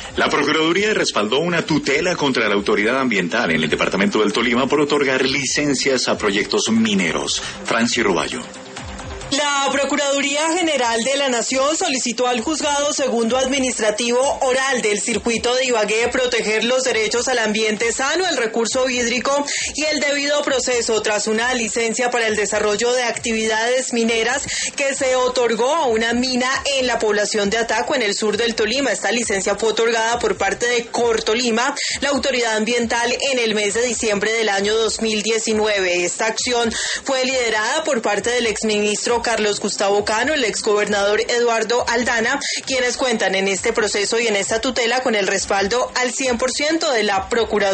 La Procuraduría respaldó una tutela contra la autoridad ambiental en el departamento del Tolima por otorgar licencias a proyectos mineros. Franci Roballo. La Procuraduría General de la Nación solicitó al Juzgado Segundo Administrativo Oral del Circuito de Ibagué proteger los derechos al ambiente sano, el recurso hídrico y el debido proceso tras una licencia para el desarrollo de actividades mineras que se otorgó a una mina en la población de Ataco, en el sur del Tolima. Esta licencia fue otorgada por parte de Cortolima, la autoridad ambiental, en el mes de diciembre del año 2019. Esta acción fue liderada por parte del exministro Carlos Gustavo Cano, el exgobernador Eduardo Aldana, quienes cuentan en este proceso y en esta tutela con el respaldo al 100% de la Procuraduría.